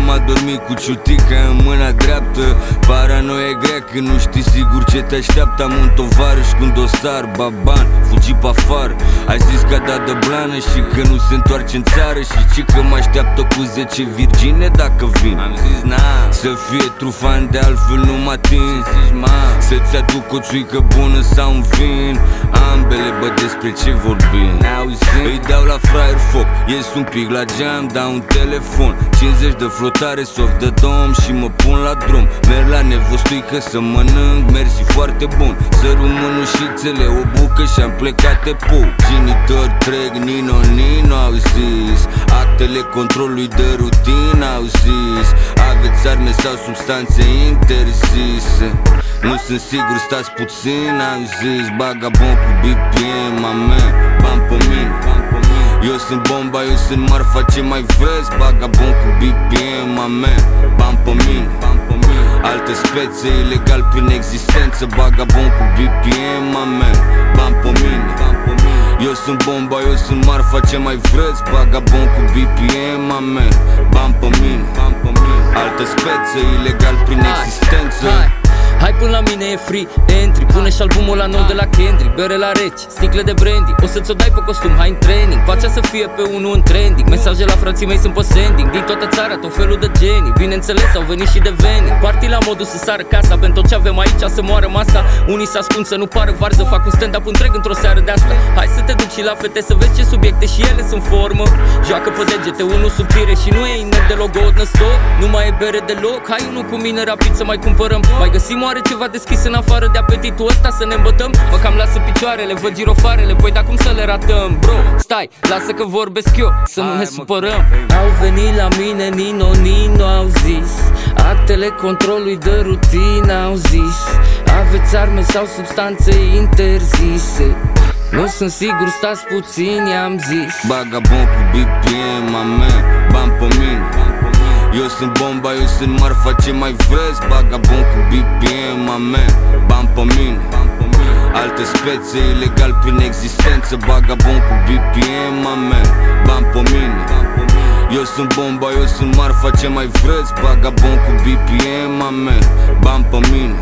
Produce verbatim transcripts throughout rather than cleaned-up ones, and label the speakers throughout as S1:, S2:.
S1: am adormit cu ciutica în mâna dreaptă. Paranoia e grea că nu știi sigur ce te așteaptă. Am un tovarăș cu un dosar, baban, fugi pe afară. Ai zis că a dat de blană și că nu se întoarce în țară. Și ci că mă așteaptă cu zece virgine dacă vin. Am zis na, să fie trufan de altfel nu mă ating. Să-ți aduc o țuică bună sau un vin. Ambele, bă, despre ce vorbim. Îi dau la fraier foc, ies un pic la geam, dau un telefon, cincizeci de flotare, soft de dom și mă pun la drum. Merg la nevostuică să mănânc, mersi foarte bun. Sărut mânușițele, o bucă și-am plecat pe pou. Genitori trec, nino, nino, au zis. Actele controlului de rutină, au zis. Aveți arme sau substanțe interzise? Nu sunt sigur, stați puțin, au zis. Bagabon cu B P M, amen, bani pe mine. Eu sunt bomba, eu sunt marfa, ce mai vezi? Bagabon cu B P M, amen, bani pe mine. Alte spețe, ilegal prin existență. Bagabon cu B P M, amen, bani pe mine. Eu sunt bomba, eu sunt marfa, ce mai vreți? Bagabon cu B P M, amen, bani pe mine. Alte spețe, ilegal prin existență.
S2: Hai până la mine e free entry. Pune și albumul la nou de la Kendrick. Bere la reci, sticle de brandy. O să-ți o dai pe costum, hai în training. Pacea să fie pe unul în trending. Mesaje la frații mei sunt pe sending. Din toată țara tot felul de genii. Bineînțeles au venit și de venin. Party la modul să sară casa. Pentru tot ce avem aici să moară masa. Unii se ascund să nu pară varză. Fac un stand-up întreg într-o seară de asta. Hai să te duci și la fete să vezi ce subiecte și ele sunt formă. Joacă pe degete, unul subțire și nu e inel de logo în stop. Nu mai e bere deloc. Hai unul cu mine rapid să mai cumpărăm. Mai găsim oare ceva deschis în afară de apetitul ăsta să ne îmbătăm? Mă cam lasă picioarele, văd girofarele. Păi da cum să le ratăm? Bro, stai, lasă că vorbesc eu, să nu ne supărăm. Au venit la mine, Nino, Nino, au zis. Actele controlului de rutină, au zis. Aveți arme sau substanțe interzise? Nu sunt sigur, stați puțin, i-am zis.
S1: Bagabon cu B P M, amen, bani pe mine. Eu sunt bomba, eu sunt marfa, ce mai vezi? Bagabon cu B P M, amen, bani pe mine. Alte spețe, ilegal prin existență. Bagabon cu B P M, amen, bani pe mine. Eu sunt bomba, eu sunt marfa, ce mai vreți? Bagabon cu B P M, amen, bani pe mine.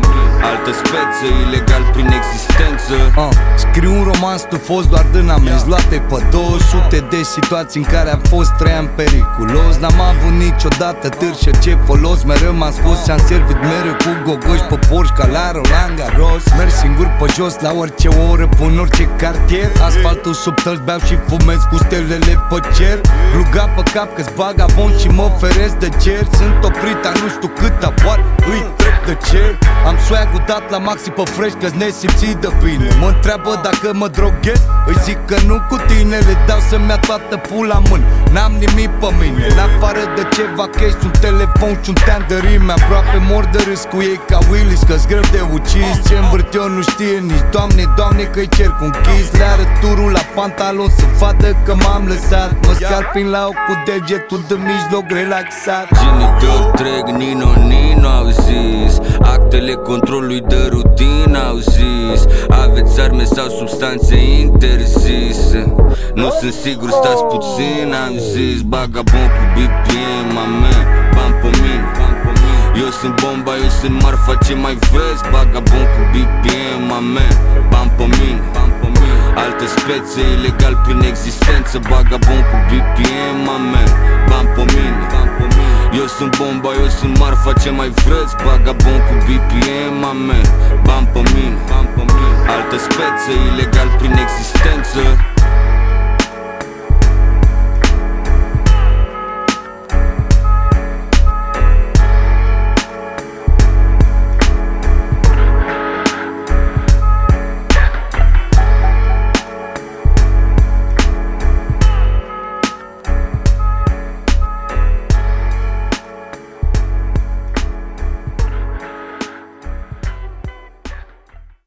S1: Alte spețe, ilegal prin existență.
S3: uh, Scriu un roman stufos doar din amenzi luate pe două sute de situații în care am fost trăiam periculos. N-am avut niciodată târșă, ce folos? Mereu m-am scos și am servit mereu cu gogoși pe Porsche ca la Roland Garros. Merg singur pe jos la orice oră, pun orice cartier. Asfaltul sub tălți, beau și fumez cu stelele pe cer. Ruga pe cap că-s bagabon și mă feresc de cer. Sunt oprit, dar nu știu cât aboar, îi trec de cer. Am swag-ul dat la maxi pe fresh, că-s nesimțit de bine. Mă întreabă dacă mă droghez, îi zic că nu cu tine. Le dau să-mi ia toată pula în mână, n-am nimic pe mine. În afară de ceva cash, un telefon și un tean de rime. Aproape mor de râs cu ei ca Willis, că-s greu de ucis. Ce învârt eu nu știe nici Doamne, Doamne că-i cer cu închis. Le arăt turul la pantalon să vadă că m-am lăsat. Mă scarpin la ochi cu degetul de mijloc relaxat.
S1: Genitori trec, Nino, Nino, au zis. Actele controlului de rutină, au zis. Aveți arme sau substanțe interzise? Nu sunt sigur, stați puțin, am zis. Bagabon cu B P M, amen, bani pe mine. Eu sunt bomba, eu sunt marfa, ce mai vezi? Bagabon cu B P M, amen, bani pe mine. Alte spețe, ilegal prin existență. Bagabon cu B P M, amen, bani pe mine. Eu sunt bomba, eu sunt marfa, ce mai vreți? Bagabon cu B P M, amen, bani pe mine. Alte spețe, ilegal prin existență.